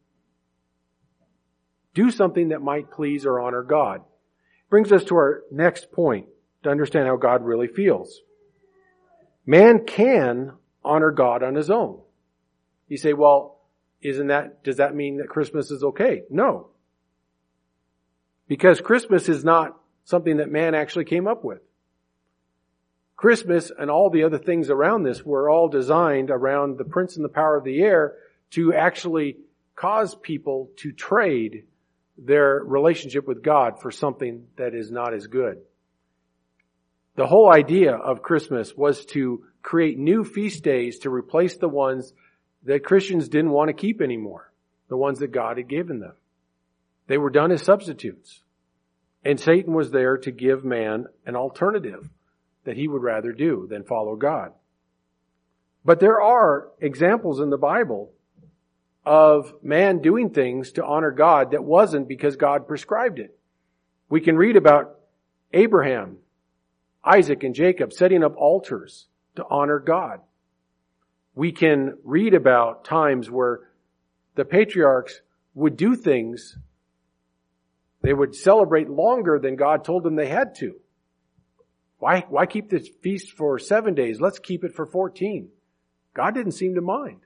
do something that might please or honor God? Brings us to our next point, to understand how God really feels. Man can honor God on his own. You say, well, does that mean that Christmas is okay? No. Because Christmas is not something that man actually came up with. Christmas and all the other things around this were all designed around the prince and the power of the air to actually cause people to trade their relationship with God for something that is not as good. The whole idea of Christmas was to create new feast days to replace the ones that Christians didn't want to keep anymore, the ones that God had given them. They were done as substitutes. And Satan was there to give man an alternative that he would rather do than follow God. But there are examples in the Bible of man doing things to honor God that wasn't because God prescribed it. We can read about Abraham, Isaac, and Jacob setting up altars to honor God. We can read about times where the patriarchs would do things. They would celebrate longer than God told them they had to. Why keep this feast for 7 days? Let's keep it for 14. God didn't seem to mind.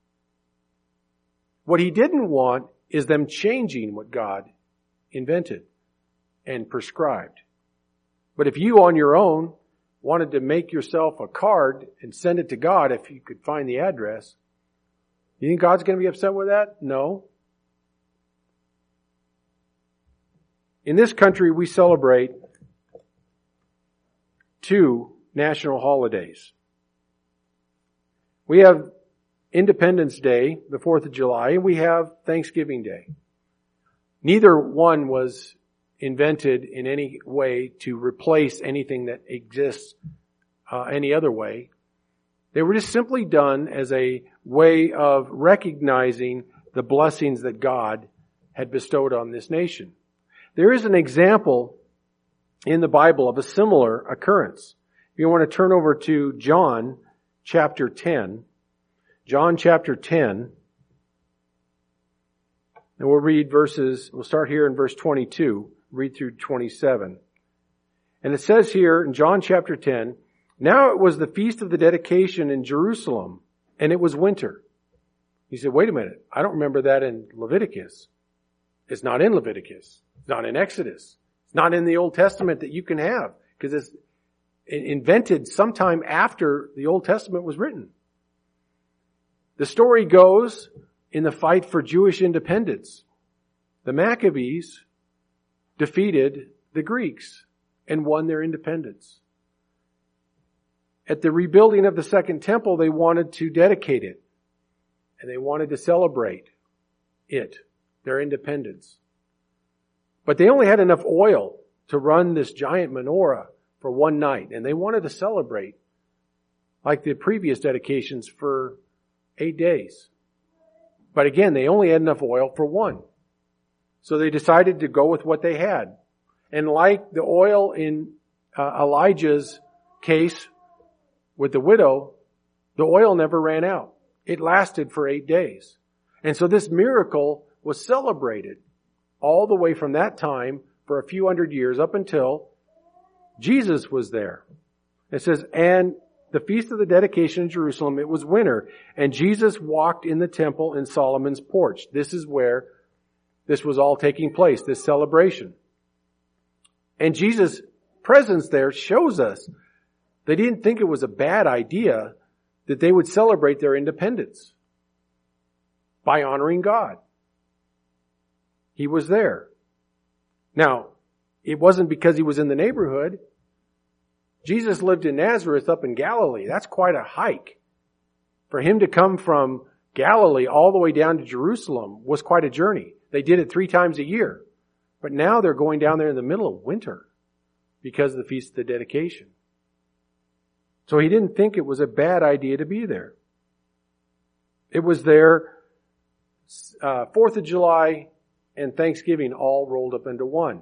What he didn't want is them changing what God invented and prescribed. But if you on your own wanted to make yourself a card and send it to God if you could find the address, you think God's going to be upset with that? No. In this country, we celebrate 2 national holidays. We have Independence Day, the 4th of July, and we have Thanksgiving Day. Neither one was invented in any way to replace anything that exists any other way. They were just simply done as a way of recognizing the blessings that God had bestowed on this nation. There is an example in the Bible of a similar occurrence. If you want to turn over to John chapter 10, John chapter 10, and we'll start here in verse 22, read through 27. And it says here in John chapter 10, now it was the feast of the dedication in Jerusalem, and it was winter. He said, wait a minute, I don't remember that in Leviticus. It's not in Leviticus. It's not in Exodus. It's not in the Old Testament that you can have, because it's invented sometime after the Old Testament was written. The story goes in the fight for Jewish independence. The Maccabees defeated the Greeks and won their independence. At the rebuilding of the Second Temple, they wanted to dedicate it, and they wanted to celebrate it, their independence. But they only had enough oil to run this giant menorah for one night, and they wanted to celebrate like the previous dedications for 8 days. But again, they only had enough oil for one. So they decided to go with what they had. And like the oil in Elijah's case with the widow, the oil never ran out. It lasted for 8 days. And so this miracle was celebrated all the way from that time for a few hundred years up until Jesus was there. It says, and the feast of the dedication in Jerusalem, it was winter, and Jesus walked in the temple in Solomon's porch. This is where this was all taking place, this celebration. And Jesus' presence there shows us they didn't think it was a bad idea that they would celebrate their independence by honoring God. He was there. Now, it wasn't because he was in the neighborhood. Jesus lived in Nazareth up in Galilee. That's quite a hike. For him to come from Galilee all the way down to Jerusalem was quite a journey. They did it 3 times a year. But now they're going down there in the middle of winter because of the Feast of the Dedication. So he didn't think it was a bad idea to be there. It was there 4th of July and Thanksgiving all rolled up into one.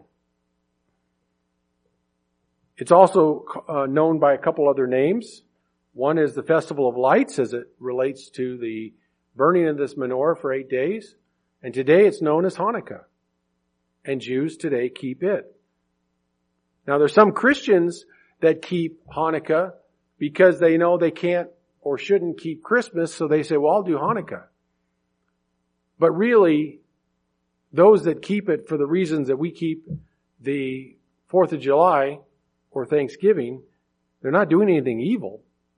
It's also known by a couple other names. One is the Festival of Lights, as it relates to the burning of this menorah for 8 days. And today it's known as Hanukkah. And Jews today keep it. Now there's some Christians that keep Hanukkah because they know they can't or shouldn't keep Christmas, so they say, well, I'll do Hanukkah. But really, those that keep it for the reasons that we keep the 4th of July or Thanksgiving, they're not doing anything evil.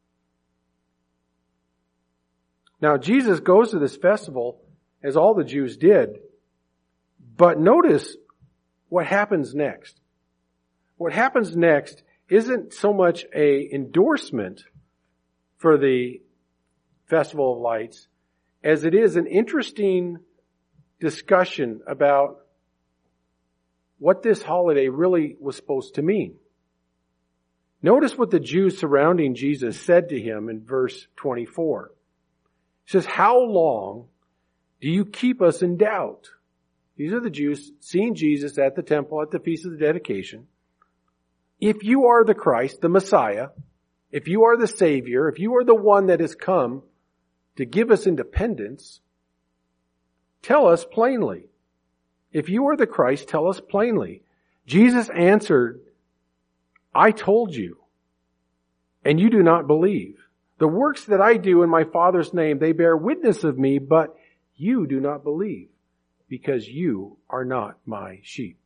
Now, Jesus goes to this festival as all the Jews did, but notice what happens next. What happens next isn't so much an endorsement for the Festival of Lights as it is an interesting discussion about what this holiday really was supposed to mean. Notice what the Jews surrounding Jesus said to him in verse 24. It says, how long do you keep us in doubt? These are the Jews seeing Jesus at the temple at the Feast of the Dedication. If you are the Christ, the Messiah, if you are the Savior, if you are the one that has come to give us independence, tell us plainly. If you are the Christ, tell us plainly. Jesus answered, I told you, and you do not believe. The works that I do in my Father's name, they bear witness of me, but you do not believe, because you are not my sheep.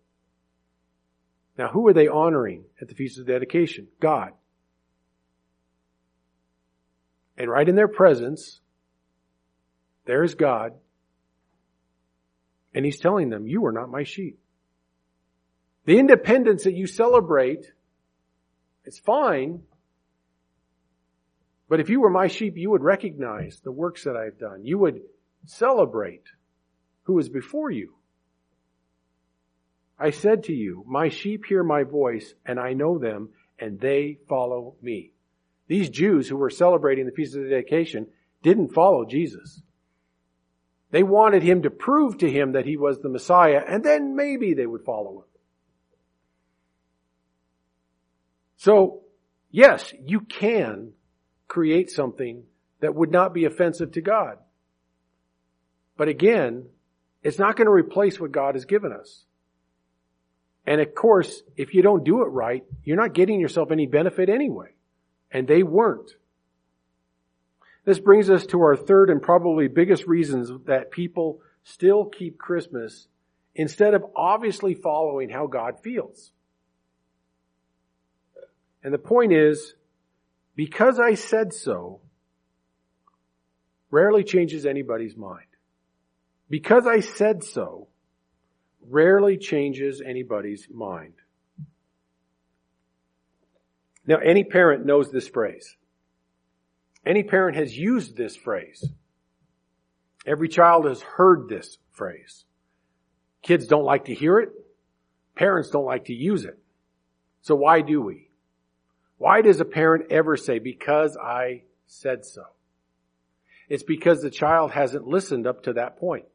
Now, who are they honoring at the Feast of Dedication? God. And right in their presence, there is God. And he's telling them, you are not my sheep. The independence that you celebrate, it's fine. But if you were my sheep, you would recognize the works that I've done. You would celebrate who is before you. I said to you, my sheep hear my voice, and I know them, and they follow me. These Jews who were celebrating the Feast of the Dedication didn't follow Jesus. They wanted him to prove to him that he was the Messiah, and then maybe they would follow him. So, yes, you can create something that would not be offensive to God. But again, it's not going to replace what God has given us. And of course, if you don't do it right, you're not getting yourself any benefit anyway. And they weren't. This brings us to our third and probably biggest reasons that people still keep Christmas instead of obviously following how God feels. And the point is, because I said so, rarely changes anybody's mind. Because I said so, rarely changes anybody's mind. Now, any parent knows this phrase. Any parent has used this phrase. Every child has heard this phrase. Kids don't like to hear it. Parents don't like to use it. So why do we? Why does a parent ever say, because I said so? It's because the child hasn't listened up to that point.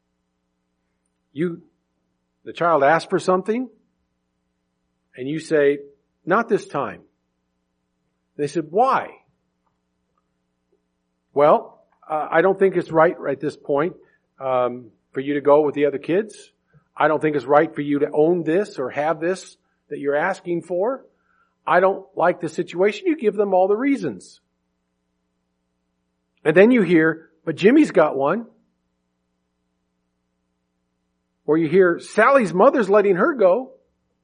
The child asks for something, and you say, not this time. They said, why? Well, I don't think it's right at this point for you to go with the other kids. I don't think it's right for you to own this or have this that you're asking for. I don't like the situation. You give them all the reasons. And then you hear, but Jimmy's got one. Or you hear, Sally's mother's letting her go.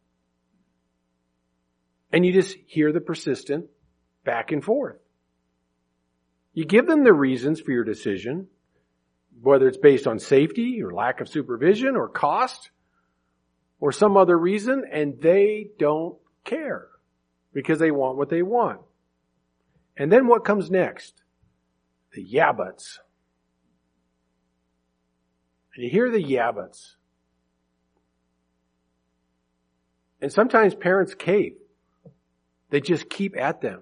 And you just hear the persistent back and forth. You give them the reasons for your decision, whether it's based on safety or lack of supervision or cost or some other reason, and they don't care because they want what they want. And then what comes next? The yeah buts. And you hear the yeah buts. And sometimes parents cave. They just keep at them.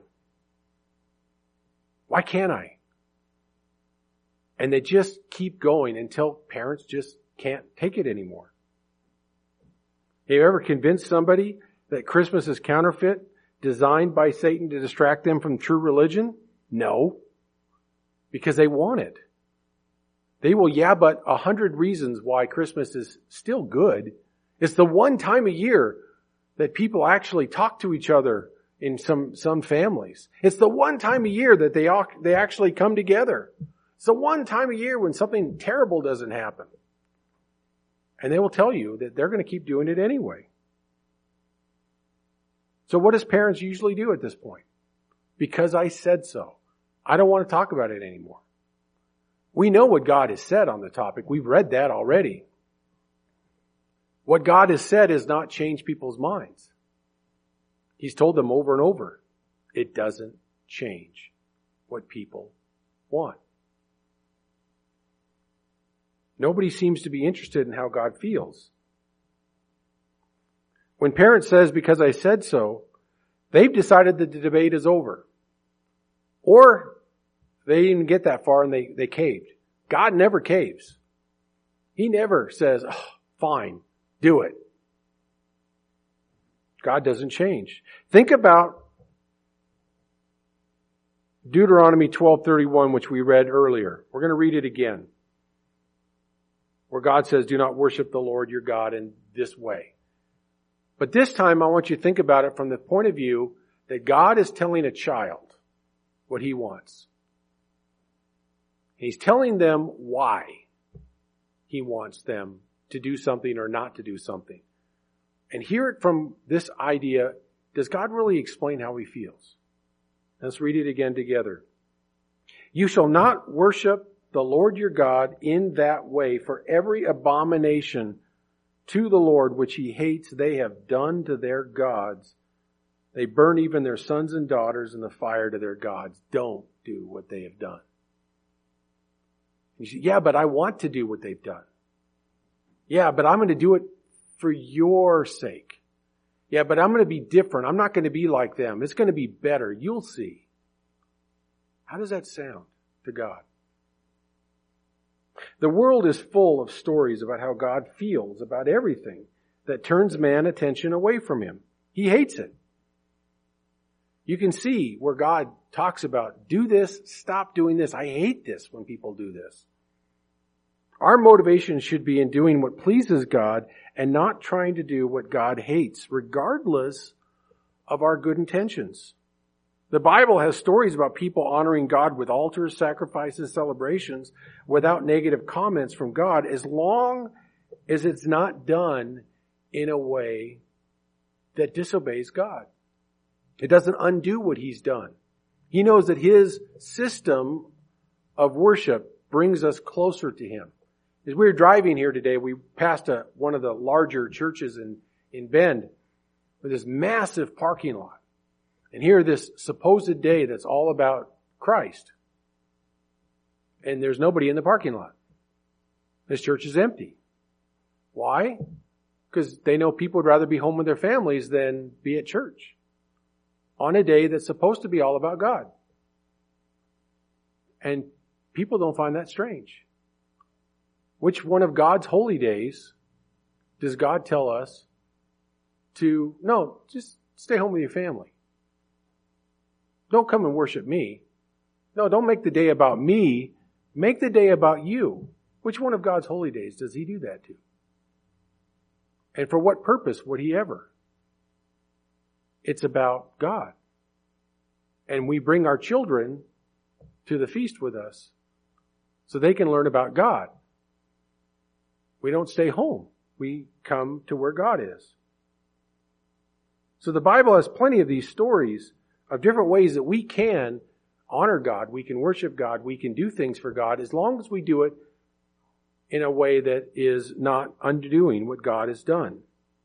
Why can't I? And they just keep going until parents just can't take it anymore. Have you ever convinced somebody that Christmas is counterfeit, designed by Satan to distract them from true religion? No. Because they want it. They will yeah but 100 reasons why Christmas is still good. It's the one time a year that people actually talk to each other in some families. It's the one time a year that they actually come together. It's the one time a year when something terrible doesn't happen. And they will tell you that they're going to keep doing it anyway. So what does parents usually do at this point? Because I said so. I don't want to talk about it anymore. We know what God has said on the topic. We've read that already. What God has said has not changed people's minds. He's told them over and over, it doesn't change what people want. Nobody seems to be interested in how God feels. When parents says, because I said so, they've decided that the debate is over. Or they didn't get that far and they caved. God never caves. He never says, oh, fine, do it. God doesn't change. Think about Deuteronomy 12:31, which we read earlier. We're going to read it again. Where God says, do not worship the Lord your God in this way. But this time I want you to think about it from the point of view that God is telling a child what he wants. He's telling them why he wants them to do something or not to do something. And hear it from this idea, does God really explain how he feels? Let's read it again together. You shall not worship the Lord your God in that way, for every abomination to the Lord which he hates they have done to their gods. They burn even their sons and daughters in the fire to their gods. Don't do what they have done. You say, yeah, but I want to do what they've done. Yeah, but I'm going to do it for your sake. Yeah, but I'm going to be different. I'm not going to be like them. It's going to be better. You'll see. How does that sound to God? The world is full of stories about how God feels about everything that turns man's attention away from him. He hates it. You can see where God talks about, do this, stop doing this. I hate this when people do this. Our motivation should be in doing what pleases God and not trying to do what God hates, regardless of our good intentions. The Bible has stories about people honoring God with altars, sacrifices, celebrations, without negative comments from God, as long as it's not done in a way that disobeys God. It doesn't undo what He's done. He knows that His system of worship brings us closer to Him. As we were driving here today, we passed one of the larger churches in Bend with this massive parking lot. And here, this supposed day that's all about Christ. And there's nobody in the parking lot. This church is empty. Why? Because they know people would rather be home with their families than be at church on a day that's supposed to be all about God. And people don't find that strange. Which one of God's holy days does God tell us to, no, just stay home with your family? Don't come and worship me. No, don't make the day about me. Make the day about you. Which one of God's holy days does He do that to? And for what purpose would He ever? It's about God. And we bring our children to the feast with us so they can learn about God. We don't stay home. We come to where God is. So the Bible has plenty of these stories of different ways that we can honor God, we can worship God, we can do things for God, as long as we do it in a way that is not undoing what God has done.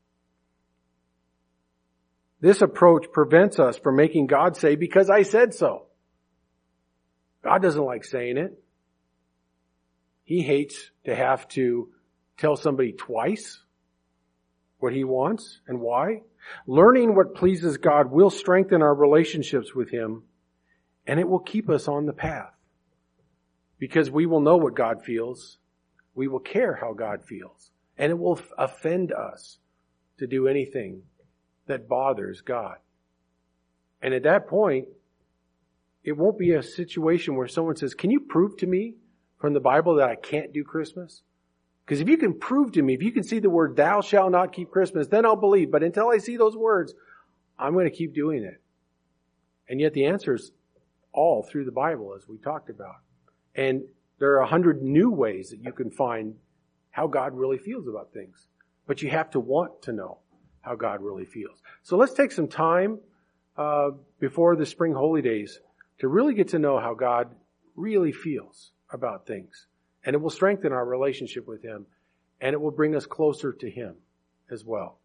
This approach prevents us from making God say, because I said so. God doesn't like saying it. He hates to have to tell somebody twice what He wants and why. Learning what pleases God will strengthen our relationships with Him, and it will keep us on the path. Because we will know what God feels. We will care how God feels. And it will offend us to do anything that bothers God. And at that point, it won't be a situation where someone says, can you prove to me from the Bible that I can't do Christmas? Because if you can prove to me, if you can see the word, thou shalt not keep Christmas, then I'll believe. But until I see those words, I'm going to keep doing it. And yet the answer is all through the Bible, as we talked about. And there are 100 new ways that you can find how God really feels about things. But you have to want to know how God really feels. So let's take some time before the spring holy days to really get to know how God really feels about things. And it will strengthen our relationship with Him, and it will bring us closer to Him as well.